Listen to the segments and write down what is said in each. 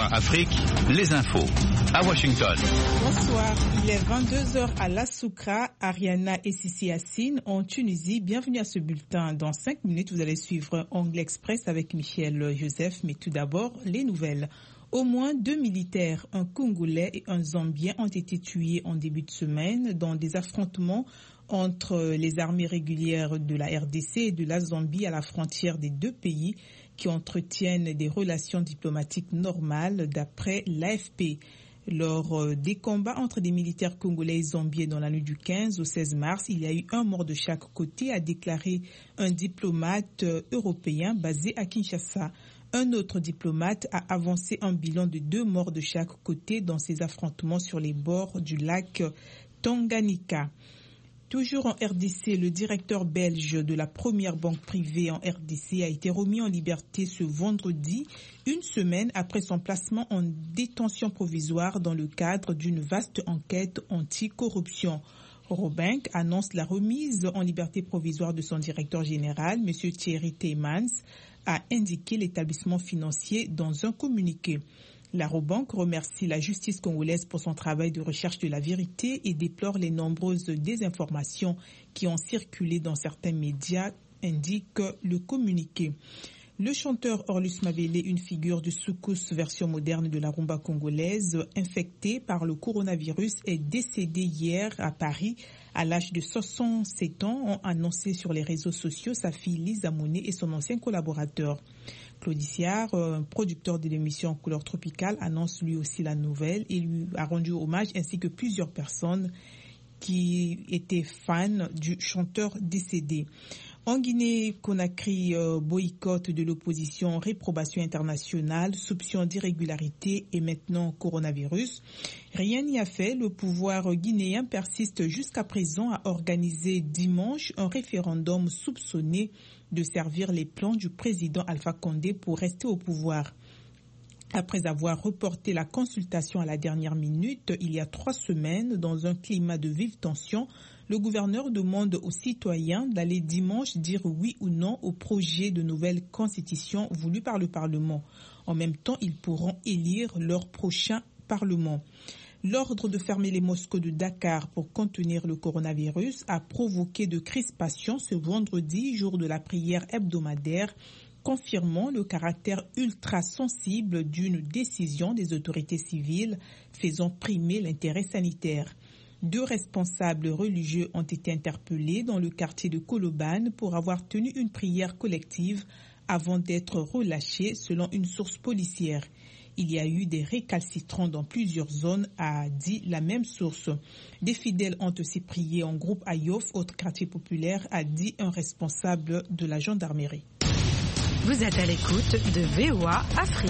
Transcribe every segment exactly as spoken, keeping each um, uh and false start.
Afrique, les infos. À Washington. Bonsoir, il est vingt-deux heures à La Soukra, Ariana et Sissi Yassine en Tunisie. Bienvenue à ce bulletin. Dans cinq minutes, vous allez suivre Angle Express avec Michel Joseph. Mais tout d'abord, les nouvelles. Au moins deux militaires, un Congolais et un Zambien, ont été tués en début de semaine dans des affrontements entre les armées régulières de la R D C et de la Zambie à la frontière des deux pays qui entretiennent des relations diplomatiques normales d'après l'A F P. Lors des combats entre des militaires congolais et zambiens dans la nuit du quinze au seize mars, il y a eu un mort de chaque côté, a déclaré un diplomate européen basé à Kinshasa. Un autre diplomate a avancé un bilan de deux morts de chaque côté dans ces affrontements sur les bords du lac Tanganyika. Toujours en R D C, le directeur belge de la première banque privée en R D C a été remis en liberté ce vendredi, une semaine après son placement en détention provisoire dans le cadre d'une vaste enquête anti-corruption. Robank annonce la remise en liberté provisoire de son directeur général, M. Thierry Teymans, a indiqué l'établissement financier dans un communiqué. La Robank remercie la justice congolaise pour son travail de recherche de la vérité et déplore les nombreuses désinformations qui ont circulé dans certains médias, indique le communiqué. Le chanteur Orlus Mabele, une figure de soukous version moderne de la rumba congolaise, infecté par le coronavirus, est décédé hier à Paris à l'âge de soixante-sept ans, ont annoncé sur les réseaux sociaux sa fille Lisa Monet et son ancien collaborateur. Claudiciard, un producteur de l'émission Couleur Tropicale, annonce lui aussi la nouvelle et lui a rendu hommage, ainsi que plusieurs personnes qui étaient fans du chanteur décédé. En Guinée-Conakry, euh, boycott de l'opposition, réprobation internationale, soupçon d'irrégularité et maintenant coronavirus. Rien n'y a fait. Le pouvoir guinéen persiste jusqu'à présent à organiser dimanche un référendum soupçonné de servir les plans du président Alpha Condé pour rester au pouvoir. Après avoir reporté la consultation à la dernière minute, il y a trois semaines, dans un climat de vive tension, le gouverneur demande aux citoyens d'aller dimanche dire oui ou non au projet de nouvelle constitution voulu par le Parlement. En même temps, ils pourront élire leur prochain Parlement. L'ordre de fermer les mosquées de Dakar pour contenir le coronavirus a provoqué de crispations ce vendredi, jour de la prière hebdomadaire, confirmant le caractère ultra sensible d'une décision des autorités civiles faisant primer l'intérêt sanitaire. Deux responsables religieux ont été interpellés dans le quartier de Colobane pour avoir tenu une prière collective avant d'être relâchés, selon une source policière. Il y a eu des récalcitrants dans plusieurs zones, a dit la même source. Des fidèles ont aussi prié en groupe à Yoff, autre quartier populaire, a dit un responsable de la gendarmerie. Vous êtes à l'écoute de V O A Afrique.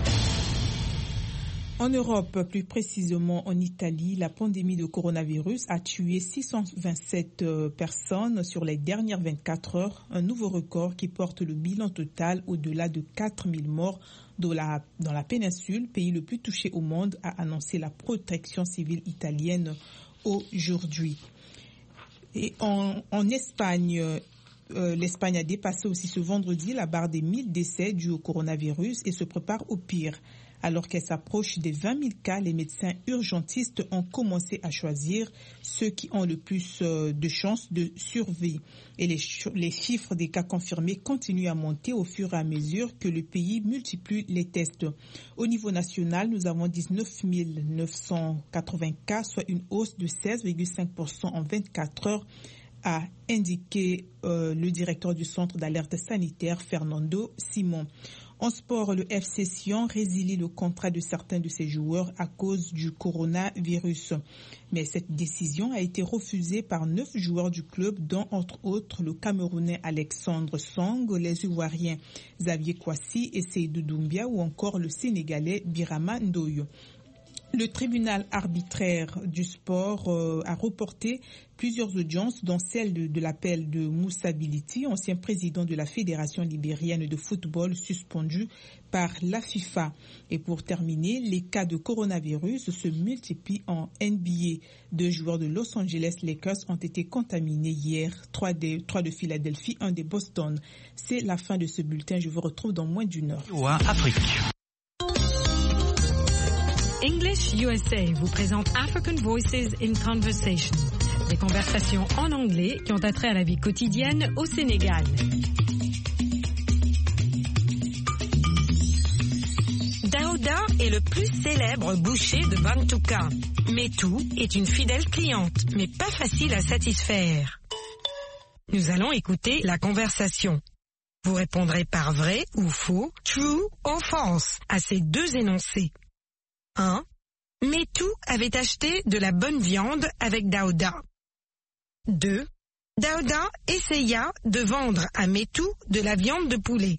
En Europe, plus précisément en Italie, la pandémie de coronavirus a tué six cent vingt-sept personnes sur les dernières vingt-quatre heures, un nouveau record qui porte le bilan total au-delà de quatre mille morts dans la, dans la péninsule, pays le plus touché au monde, a annoncé la protection civile italienne aujourd'hui. Et en, en Espagne, Euh, l'Espagne a dépassé aussi ce vendredi la barre des mille décès dus au coronavirus et se prépare au pire. Alors qu'elle s'approche des vingt mille cas, les médecins urgentistes ont commencé à choisir ceux qui ont le plus euh, de chances de survie. Et les, ch- les chiffres des cas confirmés continuent à monter au fur et à mesure que le pays multiplie les tests. Au niveau national, nous avons dix-neuf mille neuf cent quatre-vingts cas, soit une hausse de seize virgule cinq pour cent en vingt-quatre heures. A indiqué euh, le directeur du centre d'alerte sanitaire, Fernando Simon. En sport, le F C Sion résilie le contrat de certains de ses joueurs à cause du coronavirus. Mais cette décision a été refusée par neuf joueurs du club, dont entre autres le Camerounais Alexandre Song, les Ivoiriens Xavier Kouassi et Seydou Doumbia ou encore le Sénégalais Birama Ndoye. Le tribunal arbitraire du sport euh, a reporté plusieurs audiences, dont celle de, de l'appel de Moussa Biliti, ancien président de la Fédération libérienne de football, suspendu par la FIFA. Et pour terminer, les cas de coronavirus se multiplient en N B A. Deux joueurs de Los Angeles Lakers ont été contaminés hier, trois de, trois de Philadelphie, un de Boston. C'est la fin de ce bulletin. Je vous retrouve dans moins d'une heure. Afrique. English U S A vous présente African Voices in Conversation, des conversations en anglais qui ont attrait à la vie quotidienne au Sénégal. Daouda est le plus célèbre boucher de Bantouka. Metou est une fidèle cliente, mais pas facile à satisfaire. Nous allons écouter la conversation. Vous répondrez par vrai ou faux, true ou false, à ces deux énoncés. un. Metou avait acheté de la bonne viande avec Daouda. deux. Daouda essaya de vendre à Metou de la viande de poulet.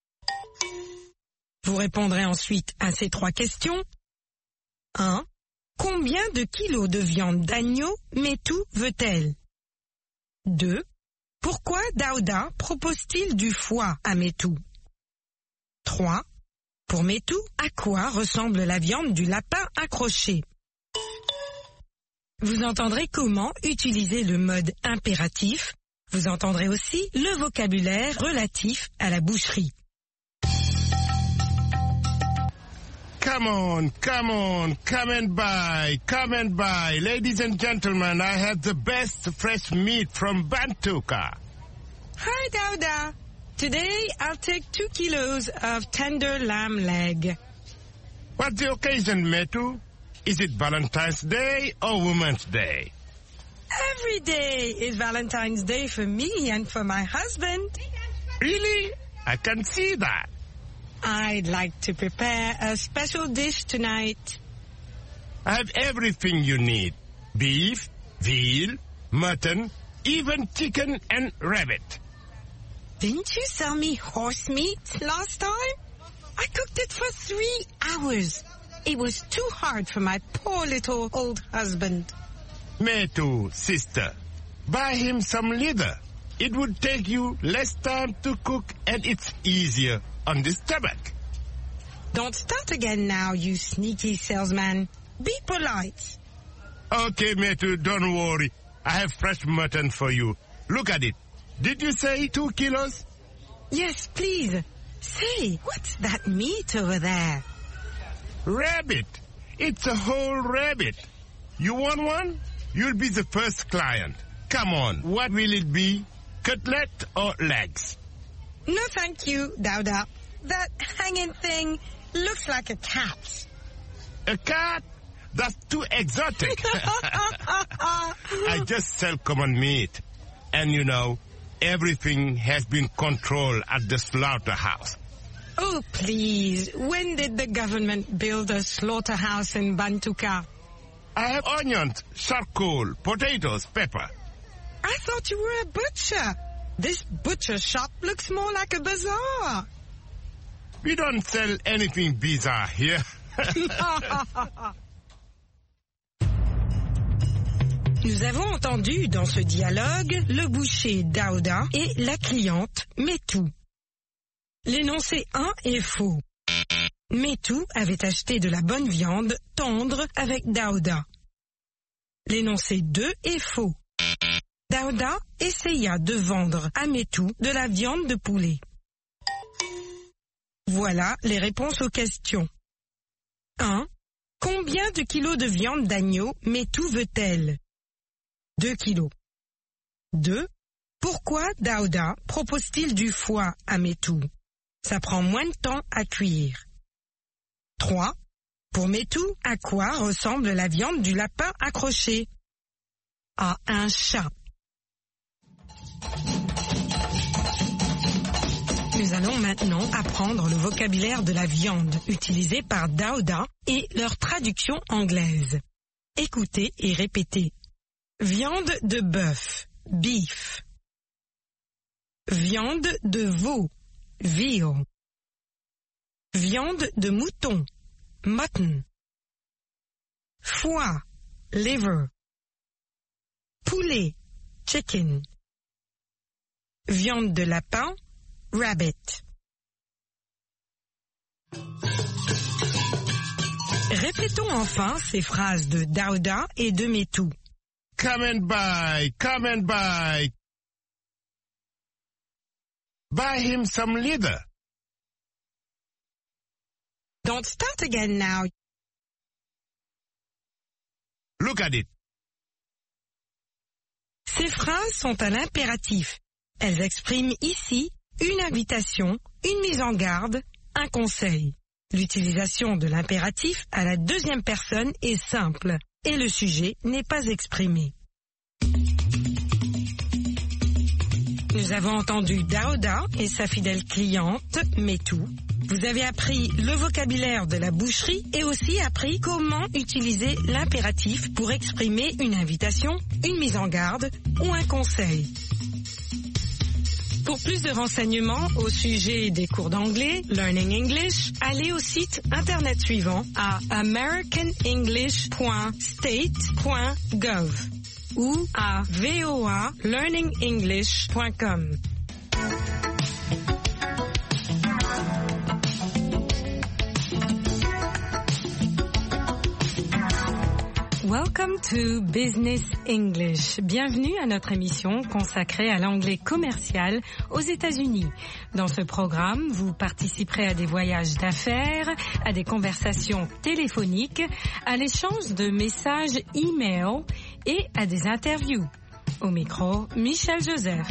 Vous répondrez ensuite à ces trois questions. un. Combien de kilos de viande d'agneau Metou veut-elle? deux. Pourquoi Daouda propose-t-il du foie à Metou? trois. Pour Metou, à quoi ressemble la viande du lapin accroché? Vous entendrez comment utiliser le mode impératif. Vous entendrez aussi le vocabulaire relatif à la boucherie. Come on, come on, come and buy, come and buy. Ladies and gentlemen, I have the best fresh meat from Bantouka. Hi, Daouda. Today I'll take two kilos of tender lamb leg. What's the occasion, Metu? Is it Valentine's Day or Women's Day? Every day is Valentine's Day for me and for my husband. Really? I can see that. I'd like to prepare a special dish tonight. I have everything you need. Beef, veal, mutton, even chicken and rabbit. Didn't you sell me horse meat last time? I cooked it for three hours. It was too hard for my poor little old husband. Metu, sister, buy him some leather. It would take you less time to cook and it's easier on the stomach. Don't start again now, you sneaky salesman. Be polite. Okay, Metu, don't worry. I have fresh mutton for you. Look at it. Did you say two kilos? Yes, please. Say, what's that meat over there? Rabbit. It's a whole rabbit. You want one? You'll be the first client. Come on, what will it be? Cutlet or legs? No, thank you, Daouda. That hanging thing looks like a cat. A cat? That's too exotic. I just sell common meat. And you know, everything has been controlled at the slaughterhouse. Oh, please. When did the government build a slaughterhouse in Bantouka? I have onions, charcoal, potatoes, pepper. I thought you were a butcher. This butcher shop looks more like a bazaar. We don't sell anything bizarre here. Nous avons entendu dans ce dialogue le boucher Daouda et la cliente Metou. L'énoncé un est faux. Metou avait acheté de la bonne viande tendre avec Daouda. L'énoncé deux est faux. Daouda essaya de vendre à Metou de la viande de poulet. Voilà les réponses aux questions. un. Combien de kilos de viande d'agneau Metou veut-elle? deux kilos. deux. Pourquoi Daouda propose-t-il du foie à Metou? Ça prend moins de temps à cuire. trois. Pour Metou, à quoi ressemble la viande du lapin accroché? À un chat. Nous allons maintenant apprendre le vocabulaire de la viande utilisé par Daouda et leur traduction anglaise. Écoutez et répétez. Viande de bœuf, beef. Viande de veau, veal. Viande de mouton, mutton. Foie, liver. Poulet, chicken. Viande de lapin, rabbit. Répétons enfin ces phrases de Daouda et de Metou. Come and buy, come and buy. Buy him some leather. Don't start again now. Look at it. Ces phrases sont à l'impératif. Elles expriment ici une invitation, une mise en garde, un conseil. L'utilisation de l'impératif à la deuxième personne est simple et le sujet n'est pas exprimé. Nous avons entendu Daouda et sa fidèle cliente, Metou. Vous avez appris le vocabulaire de la boucherie et aussi appris comment utiliser l'impératif pour exprimer une invitation, une mise en garde ou un conseil. Pour plus de renseignements au sujet des cours d'anglais, Learning English, allez au site internet suivant à american english point state point gov ou à voa learning english point com. Welcome to Business English. Bienvenue à notre émission consacrée à l'anglais commercial aux États-Unis. Dans ce programme, vous participerez à des voyages d'affaires, à des conversations téléphoniques, à l'échange de messages e-mail et à des interviews. Au micro, Michel Joseph.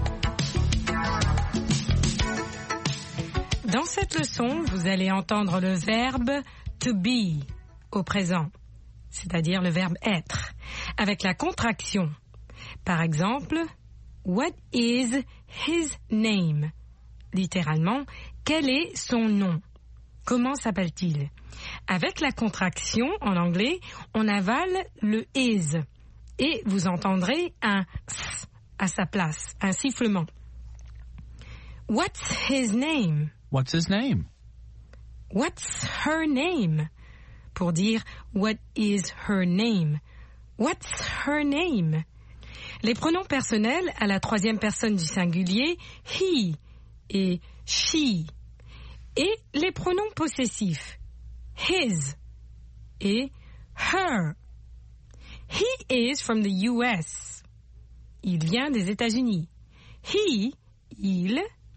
Dans cette leçon, vous allez entendre le verbe to be au présent, c'est-à-dire le verbe être, avec la contraction. Par exemple, what is his name? Littéralement, quel est son nom? Comment s'appelle-t-il? Avec la contraction, en anglais, on avale le is et vous entendrez un s à sa place, un sifflement. What's his name? What's his name? What's her name? Pour dire what is her name? What's her name? Les pronoms personnels à la troisième personne du singulier, he et she. Et les pronoms possessifs, his et her. He is from the U S. Il vient des États-Unis. He, il.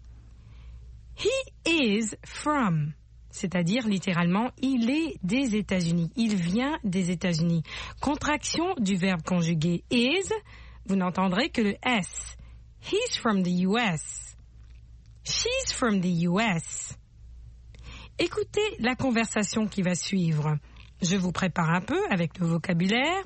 He is from. C'est-à-dire littéralement, il est des États-Unis. Il vient des États-Unis. Contraction du verbe conjugué is, vous n'entendrez que le S. He's from the U S. She's from the U S. Écoutez la conversation qui va suivre. Je vous prépare un peu avec le vocabulaire.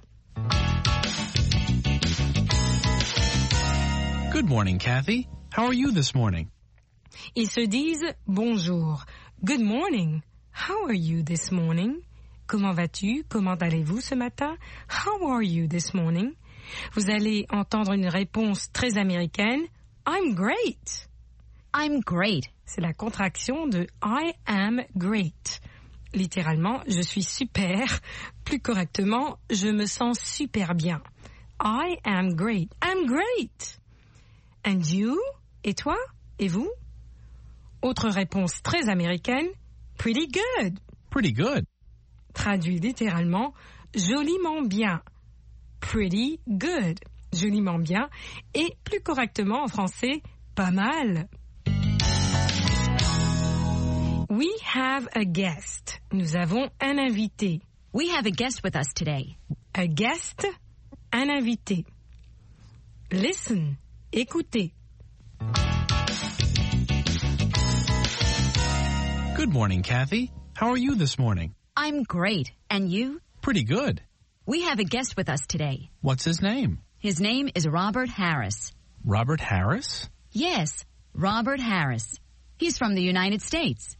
Good morning, Kathy. How are you this morning? Ils se disent bonjour. Good morning. How are you this morning? Comment vas-tu? Comment allez-vous ce matin? How are you this morning? Vous allez entendre une réponse très américaine. I'm great. I'm great. C'est la contraction de I am great. Littéralement, je suis super. Plus correctement, je me sens super bien. I am great. I'm great. And you? Et toi? Et vous? Autre réponse très américaine, pretty good. Pretty good. Traduit littéralement, joliment bien. Pretty good. Joliment bien. Et plus correctement en français, pas mal. We have a guest. Nous avons un invité. We have a guest with us today. A guest, un invité. Listen, écoutez. Good morning, Kathy. How are you this morning? I'm great. And you? Pretty good. We have a guest with us today. What's his name? His name is Robert Harris. Robert Harris? Yes, Robert Harris. He's from the United States.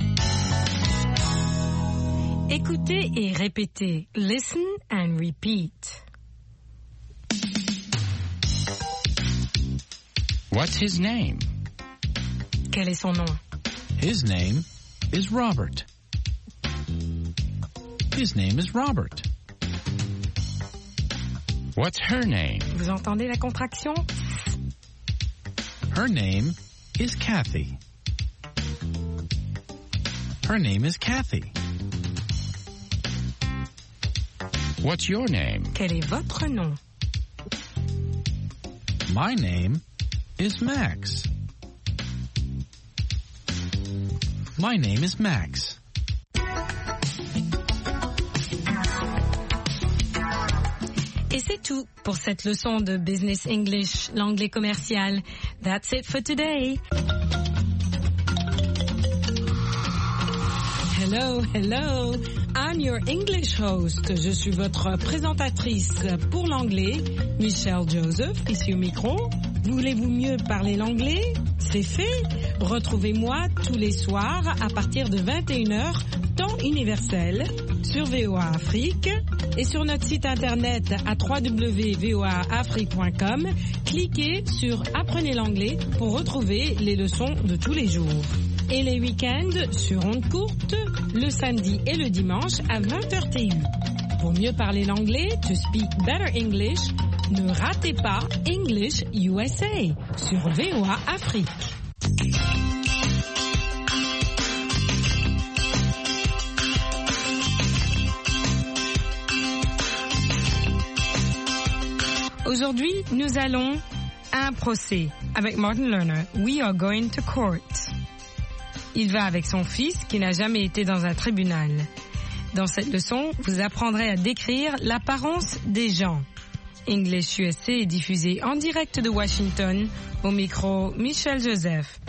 Écoutez et répétez. Listen and repeat. What's his name? Quel est son nom? His name is Robert. His name is Robert. What's her name? Vous entendez la contraction? Her name is Kathy. Her name is Kathy. What's your name? Quel est votre nom? My name is Max. My name is Max. tout pour cette leçon de Business English, l'anglais commercial. That's it for today. Hello, hello. I'm your English host. Je suis votre présentatrice pour l'anglais, Michelle Joseph, ici au micro. Voulez-vous mieux parler l'anglais? C'est fait. Retrouvez-moi tous les soirs à partir de vingt et une heures, temps universel, sur V O A Afrique et sur notre site internet à w w w point v o a afrique point com. Cliquez sur Apprenez l'anglais pour retrouver les leçons de tous les jours. Et les week-ends sur ondes courtes, le samedi et le dimanche à vingt heures T U. Pour mieux parler l'anglais, to speak better English, ne ratez pas English U S A sur V O A Afrique. Aujourd'hui, nous allons à un procès. Avec Martin Lerner, we are going to court. Il va avec son fils qui n'a jamais été dans un tribunal. Dans cette leçon, vous apprendrez à décrire l'apparence des gens. English U S A est diffusé en direct de Washington. Au micro, Michelle Joseph.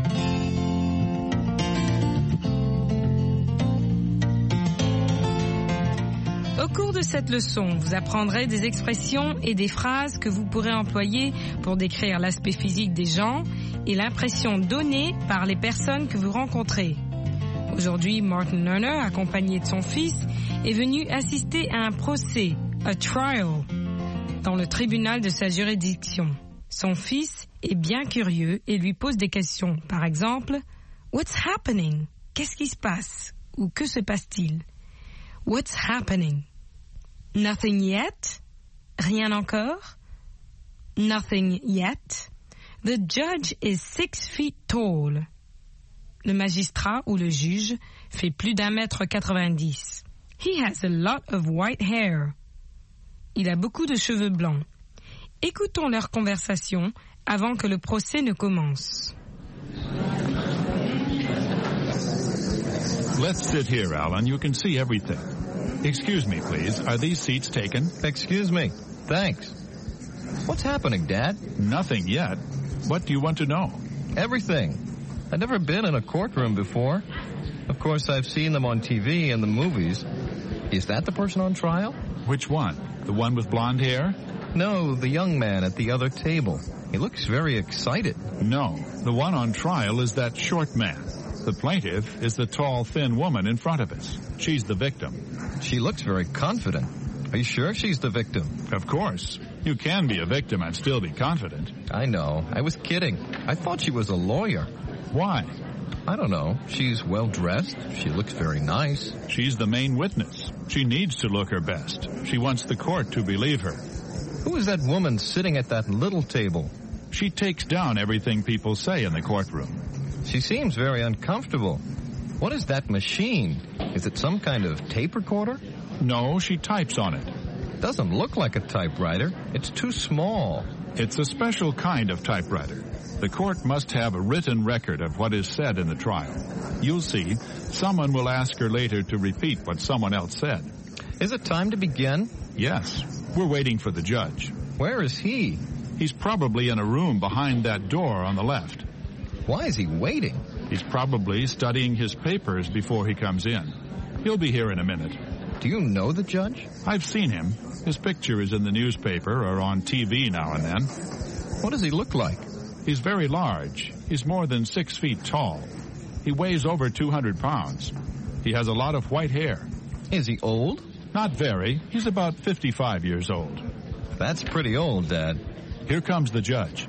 Au cours de cette leçon, vous apprendrez des expressions et des phrases que vous pourrez employer pour décrire l'aspect physique des gens et l'impression donnée par les personnes que vous rencontrez. Aujourd'hui, Martin Lerner, accompagné de son fils, est venu assister à un procès, a trial, dans le tribunal de sa juridiction. Son fils est bien curieux et lui pose des questions. Par exemple, « What's happening ?» Qu'est-ce qui se passe? Ou que se passe-t-il? What's happening? Nothing yet? Rien encore? Nothing yet? The judge is six feet tall. Le magistrat ou le juge fait plus d'un mètre quatre-vingt-dix. He has a lot of white hair. Il a beaucoup de cheveux blancs. Écoutons leur conversation avant que le procès ne commence. Let's sit here, Alan. You can see everything. Excuse me, please. Are these seats taken? Excuse me. Thanks. What's happening, Dad? Nothing yet. What do you want to know? Everything. I've never been in a courtroom before. Of course, I've seen them on T V and the movies. Is that the person on trial? Which one? The one with blonde hair? No, the young man at the other table. He looks very excited. No, the one on trial is that short man. The plaintiff is the tall, thin woman in front of us. She's the victim. She looks very confident. Are you sure she's the victim? Of course. You can be a victim and still be confident. I know. I was kidding. I thought she was a lawyer. Why? I don't know. She's well-dressed. She looks very nice. She's the main witness. She needs to look her best. She wants the court to believe her. Who is that woman sitting at that little table? She takes down everything people say in the courtroom. She seems very uncomfortable. What is that machine? Is it some kind of tape recorder? No, she types on it. Doesn't look like a typewriter. It's too small. It's a special kind of typewriter. The court must have a written record of what is said in the trial. You'll see, someone will ask her later to repeat what someone else said. Is it time to begin? Yes. We're waiting for the judge. Where is he? He's probably in a room behind that door on the left. Why is he waiting? He's probably studying his papers before he comes in. He'll be here in a minute. Do you know the judge? I've seen him. His picture is in the newspaper or on T V now and then. What does he look like? He's very large. He's more than six feet tall. He weighs over two hundred pounds. He has a lot of white hair. Is he old? Not very. He's about fifty-five years old. That's pretty old, Dad. Here comes the judge.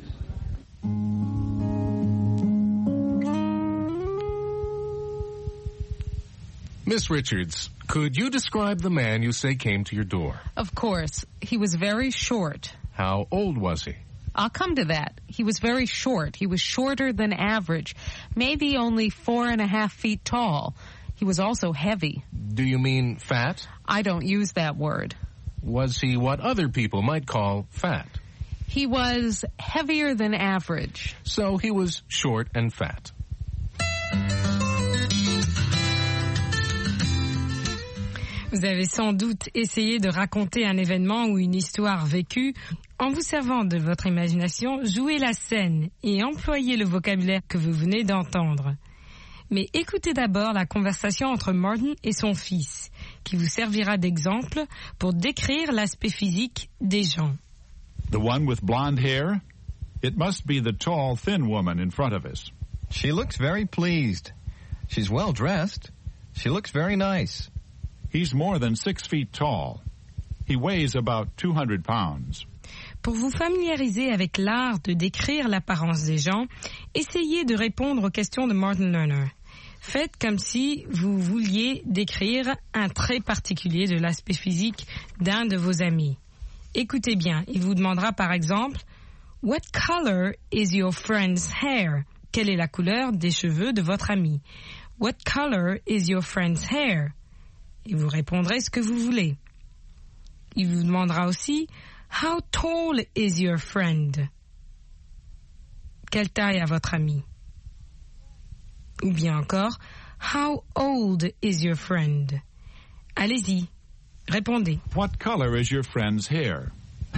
Miss Richards, could you describe the man you say came to your door? Of course. He was very short. How old was he? I'll come to that. He was very short. He was shorter than average. Maybe only four and a half feet tall. He was also heavy. Do you mean fat? I don't use that word. Was he what other people might call fat? He was heavier than average. So he was short and fat. Vous avez sans doute essayé de raconter un événement ou une histoire vécue. En vous servant de votre imagination, jouez la scène et employez le vocabulaire que vous venez d'entendre. Mais écoutez d'abord la conversation entre Martin et son fils, qui vous servira d'exemple pour décrire l'aspect physique des gens. The one with blonde hair? It must be the tall, thin woman in front of us. She looks very pleased. She's well dressed. She looks very nice. He's more than six feet tall. He weighs about two hundred pounds. Pour vous familiariser avec l'art de décrire l'apparence des gens, essayez de répondre aux questions de Martin Lerner. Faites comme si vous vouliez décrire un trait particulier de l'aspect physique d'un de vos amis. Écoutez bien, il vous demandera par exemple « What color is your friend's hair ?» Quelle est la couleur des cheveux de votre ami? « What color is your friend's hair ?» Et vous répondrez ce que vous voulez. Il vous demandera aussi « How tall is your friend ?» Quelle taille a votre ami? Ou bien encore « How old is your friend ?» Allez-y, répondez. What color is your friend's hair?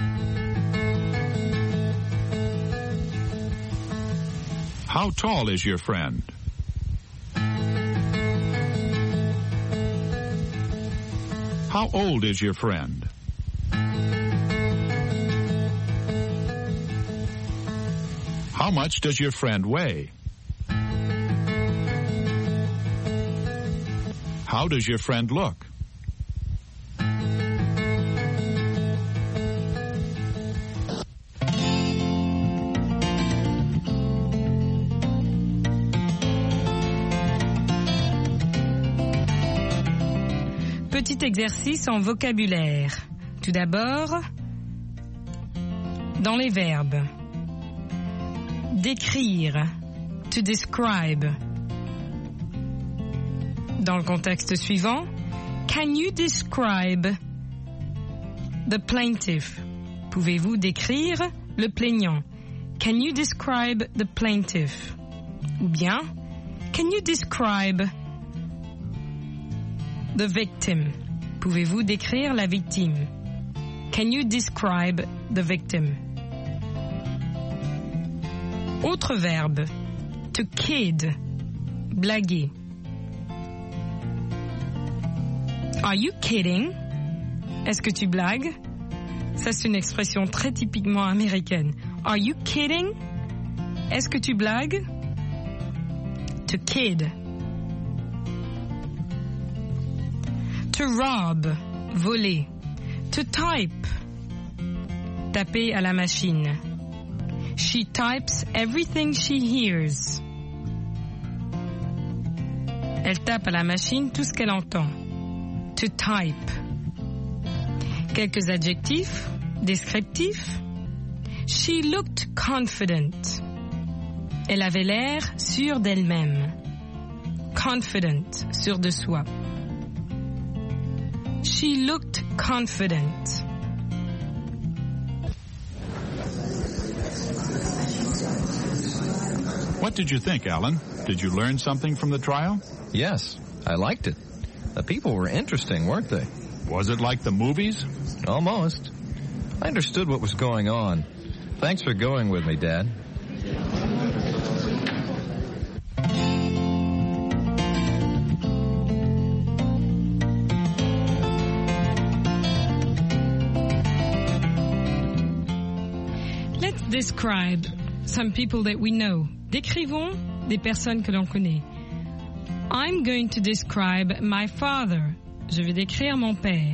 How tall is your friend? How old is your friend? How much does your friend weigh? How does your friend look? Petit exercice en vocabulaire. Tout d'abord, dans les verbes. Décrire, to describe. Dans le contexte suivant, can you describe the plaintiff? Pouvez-vous décrire le plaignant? Can you describe the plaintiff? Ou bien, can you describe the victim? Pouvez-vous décrire la victime? Can you describe the victim? Autre verbe, to kid, blaguer. Are you kidding? Est-ce que tu blagues? Ça, c'est une expression très typiquement américaine. Are you kidding? Est-ce que tu blagues? To kid. To rob, voler. To type, taper à la machine. She types everything she hears. Elle tape à la machine tout ce qu'elle entend. To type. Quelques adjectifs descriptifs. She looked confident. Elle avait l'air sûre d'elle-même. Confident, sûre de soi. She looked confident. What did you think, Alan? Did you learn something from the trial? Yes, I liked it. The people were interesting, weren't they? Was it like the movies? Almost. I understood what was going on. Thanks for going with me, Dad. Let's describe some people that we know. Décrivons des personnes que l'on connaît. I'm going to describe my father. Je vais décrire mon père.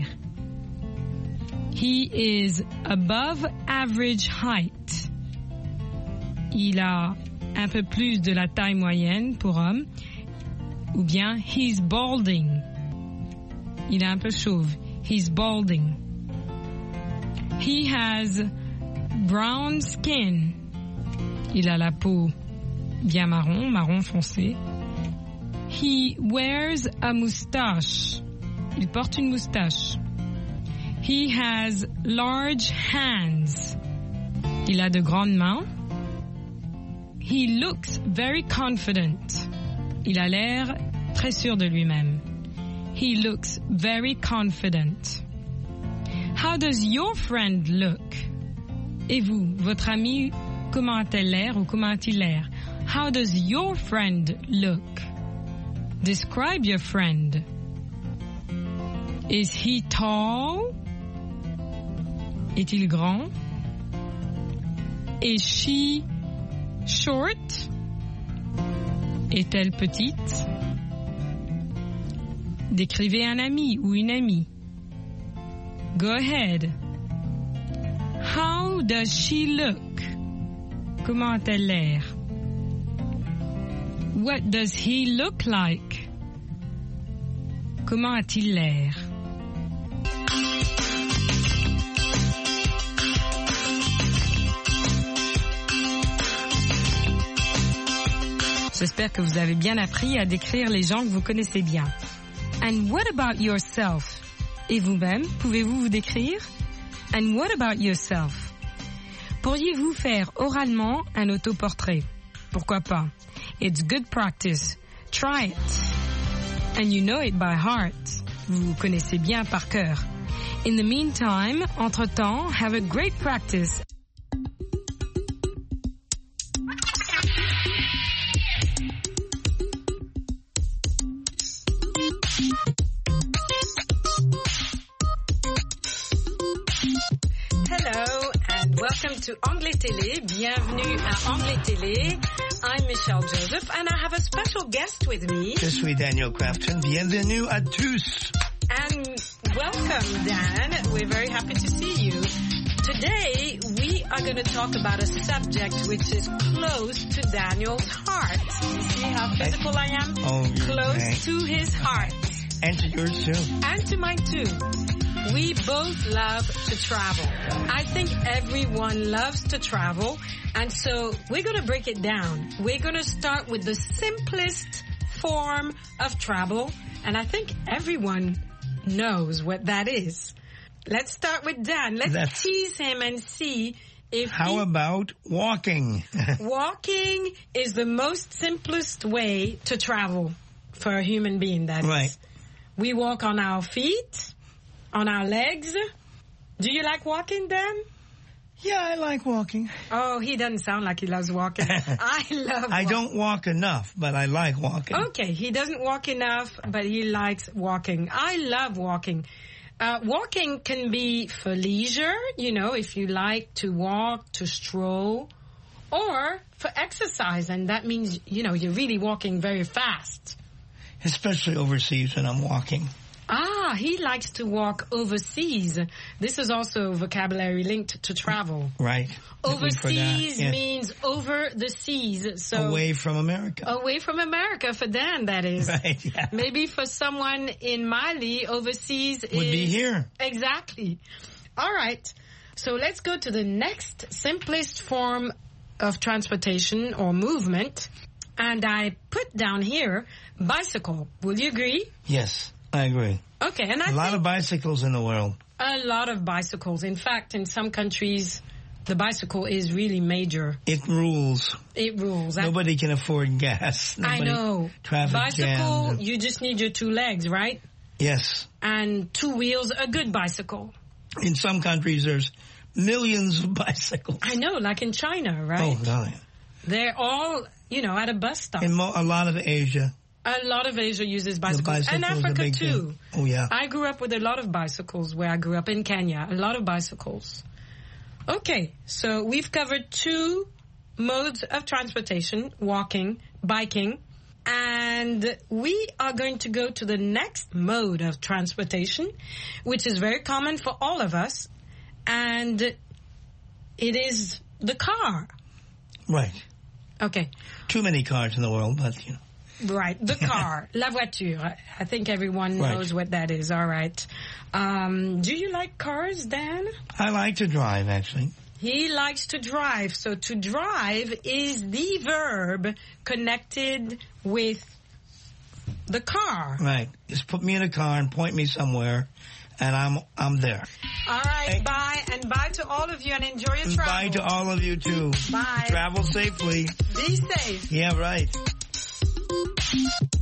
He is above average height. Il a un peu plus de la taille moyenne pour homme. Ou bien, he's balding. Il est un peu chauve. He's balding. He has brown skin. Il a la peau bien marron, marron foncé. He wears a moustache. Il porte une moustache. He has large hands. Il a de grandes mains. He looks very confident. Il a l'air très sûr de lui-même. He looks very confident. How does your friend look? Et vous, votre ami, comment a-t-elle l'air ou comment a-t-il l'air? How does your friend look? Describe your friend. Is he tall? Est-il grand? Is she short? Est-elle petite? Décrivez un ami ou une amie. Go ahead. How does she look? Comment a-t-elle l'air? What does he look like? Comment a-t-il l'air? J'espère que vous avez bien appris à décrire les gens que vous connaissez bien. And what about yourself? Et vous-même, pouvez-vous vous décrire? And what about yourself? Pourriez-vous faire oralement un autoportrait? Pourquoi pas? It's good practice. Try it. And you know it by heart. Vous connaissez bien par cœur. In the meantime, entre-temps, have a great practice. Welcome to Anglais Télé. Bienvenue à Anglais Télé. I'm Michelle Joseph and I have a special guest with me. Je suis Daniel Crafton. Bienvenue à tous. And welcome, Dan. We're very happy to see you. Today, we are going to talk about a subject which is close to Daniel's heart. You see how physical I am? Oh, close right. to his heart. And to yours too. And to mine too. We both love to travel. I think everyone loves to travel. And so we're going to break it down. We're going to start with the simplest form of travel. And I think everyone knows what that is. Let's start with Dan. Let's That's... tease him and see if How he... about walking? Walking is the most simplest way to travel for a human being, that right. is. We walk on our feet. On our legs. Do you like walking, Dan? Yeah, I like walking. Oh, he doesn't sound like he loves walking. I love walking. I don't walk enough, but I like walking. Okay, he doesn't walk enough, but he likes walking. I love walking. Uh, walking can be for leisure, you know, if you like to walk, to stroll, or for exercise, and that means, you know, you're really walking very fast. Especially overseas when I'm walking. Ah, he likes to walk overseas. This is also vocabulary linked to travel. Right. Overseas yes. means over the seas. So away from America. Away from America for Dan, that is. Right, yeah. Maybe for someone in Mali, overseas Would is... be here. Exactly. All right. So let's go to the next simplest form of transportation or movement. And I put down here bicycle. Will you agree? Yes. I agree. Okay, and I a lot think of bicycles in the world. A lot of bicycles. In fact, in some countries, the bicycle is really major. It rules. It rules. Nobody I, can afford gas. Nobody, I know. Traffic bicycle, jams. You just need your two legs, right? Yes. And two wheels, a good bicycle. In some countries, there's millions of bicycles. I know, like in China, right? Oh, God. They're all, you know, at a bus stop. In mo- a lot of Asia. A lot of Asia uses bicycles. And Africa, too. Thing. Oh, yeah. I grew up with a lot of bicycles where I grew up in Kenya. A lot of bicycles. Okay, so we've covered two modes of transportation, walking, biking, and we are going to go to the next mode of transportation, which is very common for all of us, and it is the car. Right. Okay. Too many cars in the world, but, you know. Right, the car, la voiture. I think everyone knows right. what that is. All right. Um, do you like cars, Dan? I like to drive, actually. He likes to drive. So to drive is the verb connected with the car. Right. Just put me in a car and point me somewhere, and I'm I'm there. All right. Hey. Bye, and bye to all of you, and enjoy your travel. Bye to all of you too. Bye. Travel safely. Be safe. Yeah. Right.